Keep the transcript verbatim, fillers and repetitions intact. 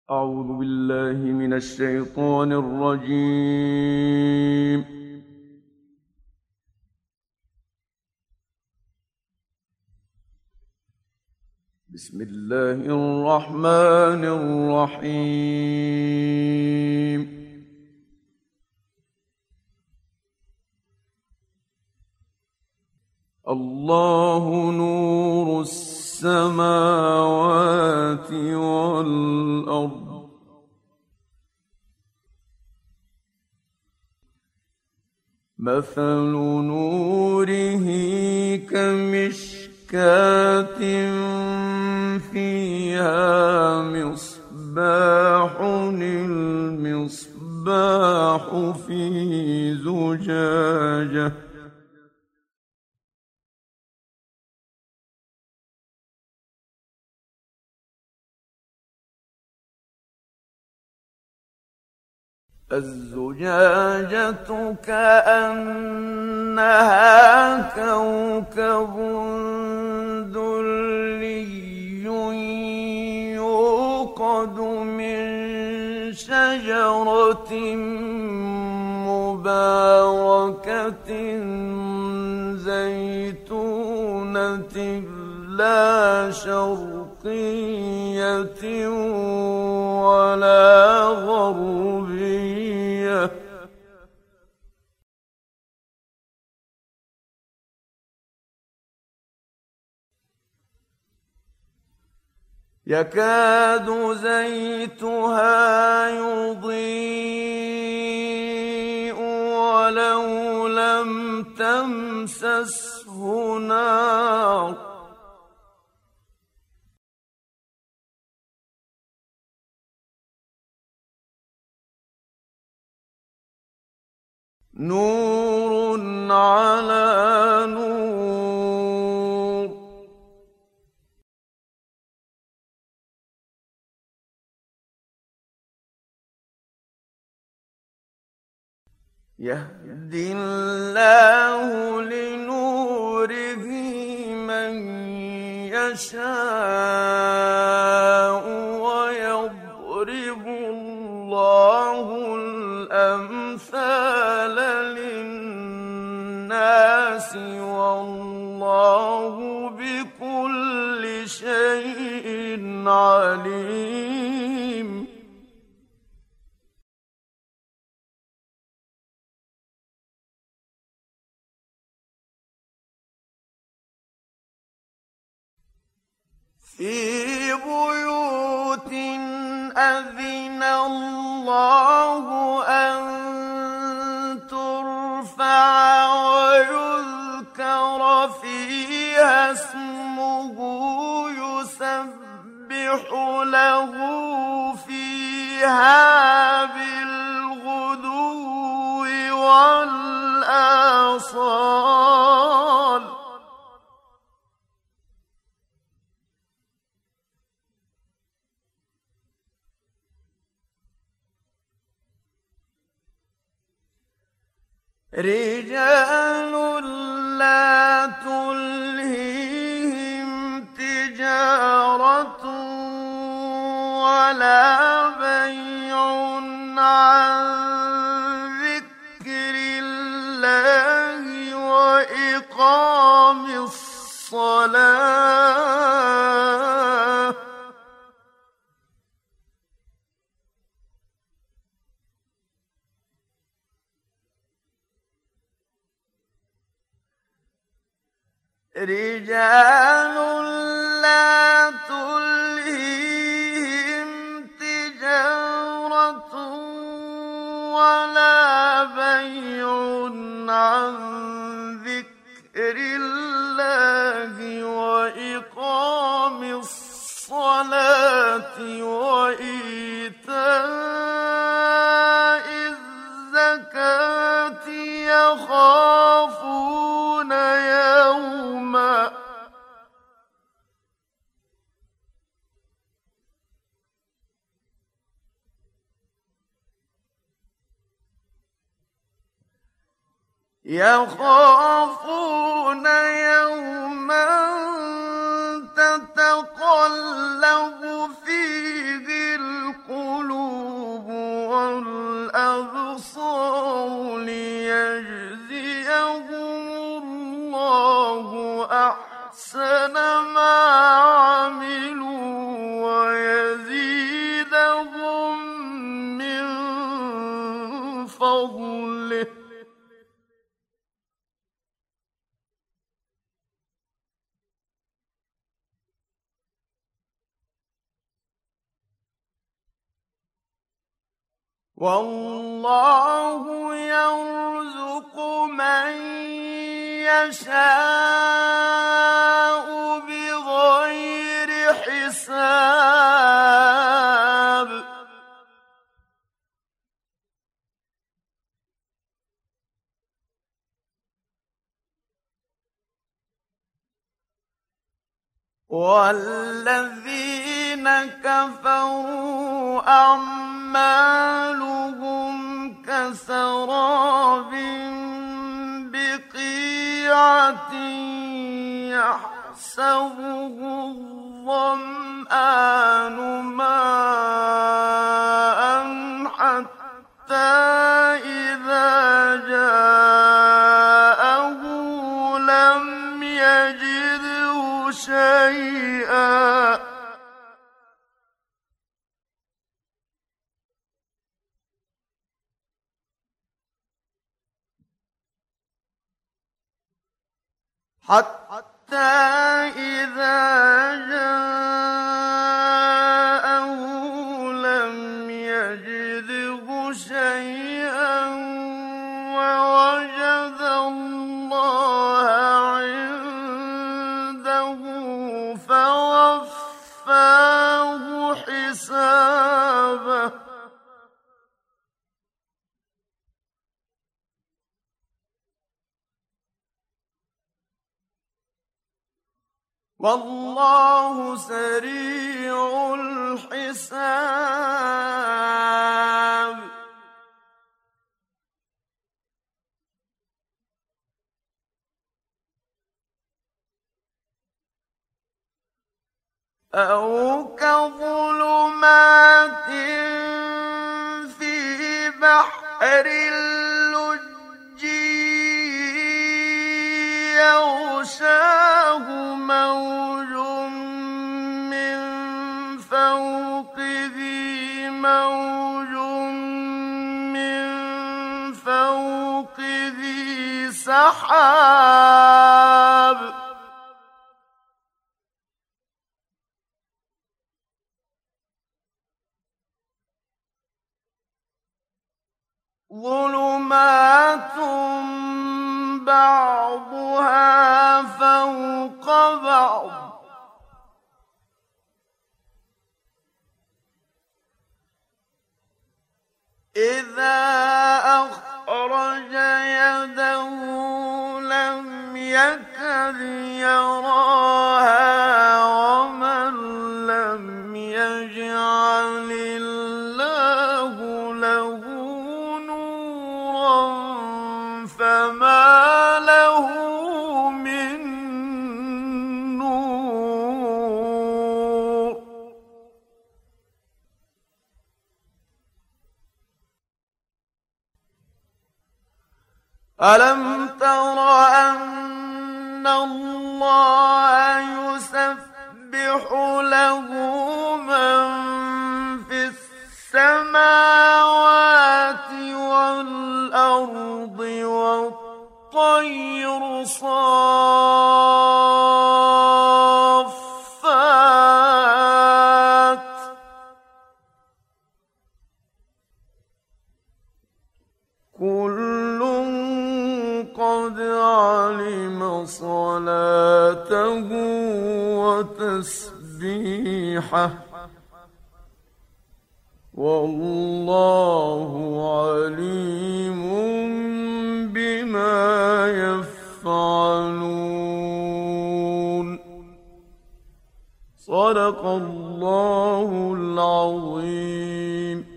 أعوذ بالله من الشيطان الرجيم. بسم الله الرحمن الرحيم. الله نور السماوات والأرض مثل نوره كمشكاة فيها مصباح المصباح في زجاجة الزجاجة كأنها كوكب دري يوقد من شجرة مباركة زيتونة لا شرقية ولا غربية يكاد زيتها يضيء ولو لم تمسسه نار نور على نور يهدي الله لنوره من يشاء ويضرب الله الأمثال للناس والله بكل شيء عليم في بيوت أذن الله أن ترفع ويذكر فيها اسمه يسبح له فيها بالغدو والآصال رجال لا تلهيهم تجارة ولا بيع عن ذكر الله وإقام الصلاة رجال لا تلهيهم تجارة ولا بيع عن ذكر الله وإقام الصلاة وإيتاء الزكاة يخافون يوما يخافون يوما تتقلب فيه القلوب والله يرزق من يشاء بغير حساب والذين كفروا أعمالهم كسراب بقيعة يحسبه الظمآن ماء حتى إذا جاءه لم يجده شيئا حتى إذا جاءه لم يجده شيئا ووجد الله عنده فوفاه حسابه والله سريع الحساب أو كظلمات في بحر اللجي يغشاه موج من فوقه موج من فوقه سحاب ظلمات بعضها فوق بعض إذا أخرج يده لم يكد يراها ومن لم يجعل الله له نورا فما له من نور ألم تر أن الله يسبح له من في السماوات والأرض والطير صافات كل قد علم صلاته وتسبيحه والله عليم بما يفعلون صدق الله العظيم.